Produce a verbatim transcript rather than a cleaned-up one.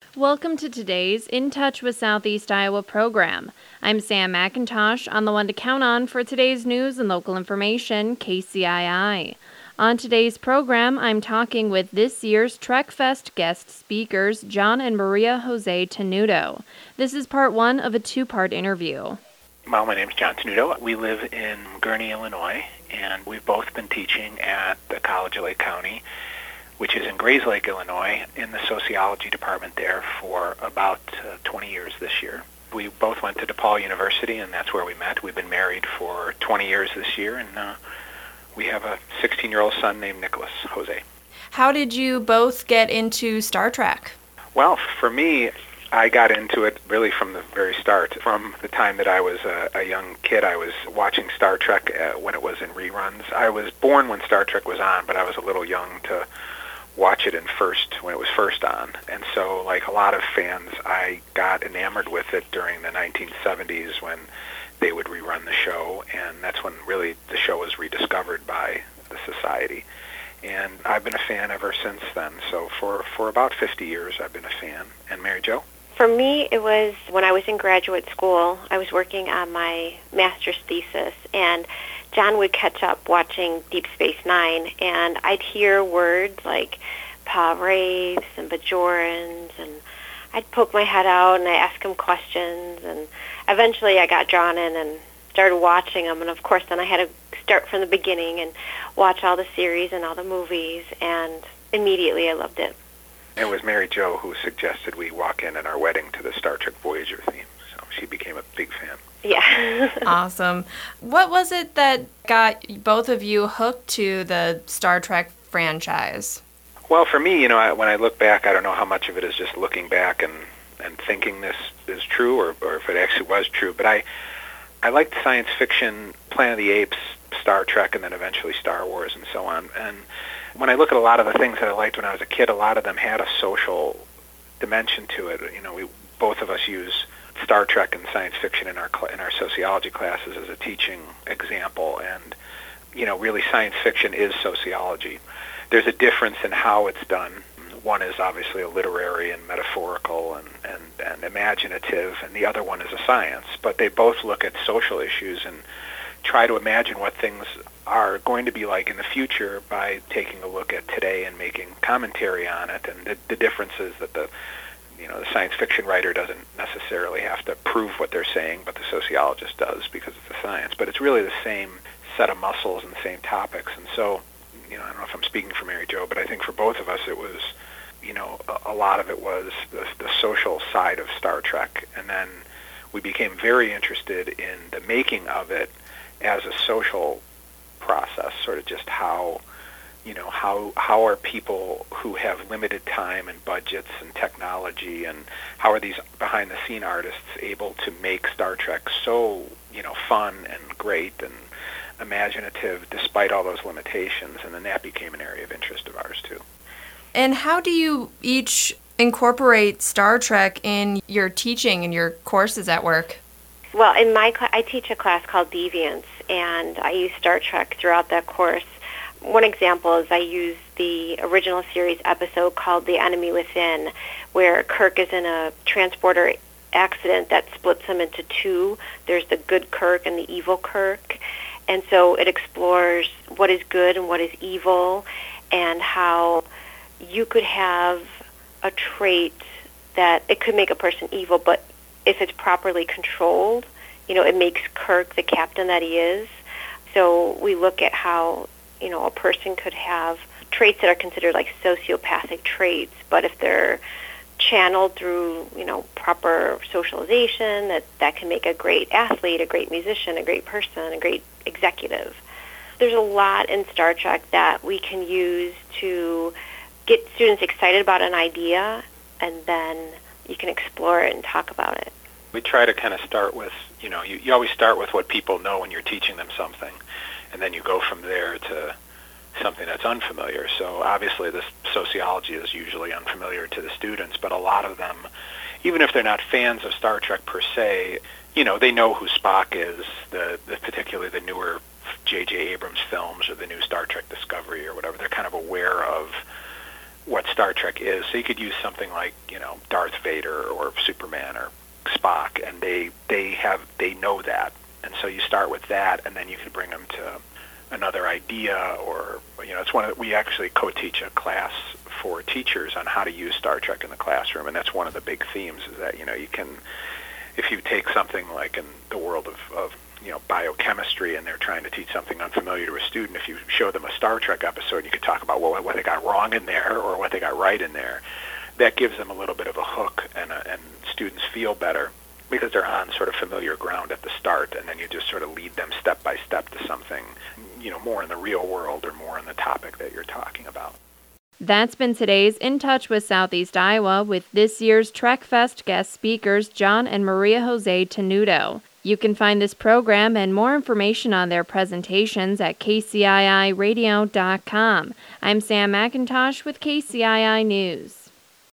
Welcome to today's In Touch with Southeast Iowa program. I'm Sam McIntosh, on the one to count on for today's news and local information, K C I I. On today's program, I'm talking with this year's Trek Fest guest speakers, John and Maria Jose Tenuto. This is part one of a two-part interview. Well, my name is John Tenuto. We live in Gurnee, Illinois, and we've both been teaching at the College of Lake County, which is in Grayslake, Illinois, in the sociology department there for about uh, twenty years this year. We both went to DePaul University, and that's where we met. We've been married for twenty years this year, and uh, we have a sixteen-year-old son named Nicholas Jose. How did you both get into Star Trek? Well, for me, I got into it really from the very start. From the time that I was a, a young kid, I was watching Star Trek uh, when it was in reruns. I was born when Star Trek was on, but I was a little young to watch it in first when it was first on. And so, like a lot of fans, I got enamored with it during the nineteen seventies when they would rerun the show, and that's when really the show was rediscovered by the society. And I've been a fan ever since then. So for, for about fifty years, I've been a fan. And Mary Jo? For me, it was when I was in graduate school. I was working on my master's thesis, and John would catch up watching Deep Space Nine, and I'd hear words like Pa-wraiths and Bajorans, and I'd poke my head out and I'd ask him questions, and eventually I got drawn in and started watching them, and of course then I had to start from the beginning and watch all the series and all the movies, and immediately I loved it. It was Mary Jo who suggested we walk in at our wedding to the Star Trek Voyager theme, so she became a big fan. Yeah. Awesome. What was it that got both of you hooked to the Star Trek franchise? Well, for me, you know, I, when I look back, I don't know how much of it is just looking back and, and thinking this is true or, or if it actually was true, but I, I liked science fiction, Planet of the Apes, Star Trek, and then eventually Star Wars and so on. And when I look at a lot of the things that I liked when I was a kid, a lot of them had a social dimension to it. You know, we both of us use Star Trek and science fiction in our cl- in our sociology classes as a teaching example, and you know, really science fiction is sociology. There's a difference in how it's done. One is obviously a literary and metaphorical and, and, and imaginative, and the other one is a science, but they both look at social issues and try to imagine what things are going to be like in the future by taking a look at today and making commentary on it, and the, the difference is that the You know, the science fiction writer doesn't necessarily have to prove what they're saying, but the sociologist does because it's a science. But it's really the same set of muscles and the same topics. And so, you know, I don't know if I'm speaking for Mary Jo, but I think for both of us it was, you know, a, a lot of it was the, the social side of Star Trek. And then we became very interested in the making of it as a social process, sort of just how... You know, how how are people who have limited time and budgets and technology, and how are these behind-the-scene artists able to make Star Trek so, you know, fun and great and imaginative despite all those limitations? And then that became an area of interest of ours, too. And how do you each incorporate Star Trek in your teaching and your courses at work? Well, in my cl- I teach a class called Deviance, and I use Star Trek throughout that course. One example is I use the original series episode called The Enemy Within, where Kirk is in a transporter accident that splits him into two. There's the good Kirk and the evil Kirk. And so it explores what is good and what is evil, and how you could have a trait that it could make a person evil, but if it's properly controlled, you know, it makes Kirk the captain that he is. So we look at how, you know, a person could have traits that are considered like sociopathic traits, but if they're channeled through, you know, proper socialization, that, that can make a great athlete, a great musician, a great person, a great executive. There's a lot in Star Trek that we can use to get students excited about an idea, and then you can explore it and talk about it. We try to kind of start with, you know, you, you always start with what people know when you're teaching them something, and then you go from there to something that's unfamiliar. So obviously this sociology is usually unfamiliar to the students, but a lot of them, even if they're not fans of Star Trek per se, you know, they know who Spock is, the, the particularly the newer J J Abrams films or the new Star Trek Discovery or whatever. They're kind of aware of what Star Trek is. So you could use something like, you know, Darth Vader or Superman or Spock, and they they have they know that, and so you start with that, and then you can bring them to another idea, or you know, it's one of the, we actually co-teach a class for teachers on how to use Star Trek in the classroom, and that's one of the big themes is that, you know, you can, if you take something like in the world of, of you know, biochemistry, and they're trying to teach something unfamiliar to a student, if you show them a Star Trek episode, you could talk about well, what they got wrong in there or what they got right in there. That gives them a little bit of a hook, and, a, and students feel better because they're on sort of familiar ground at the start, and then you just sort of lead them step by step to something, you know, more in the real world or more in the topic that you're talking about. That's been today's In Touch with Southeast Iowa with this year's TrekFest guest speakers John and Maria Jose Tenuto. You can find this program and more information on their presentations at K C I I radio dot com. I'm Sam McIntosh with K C I I News.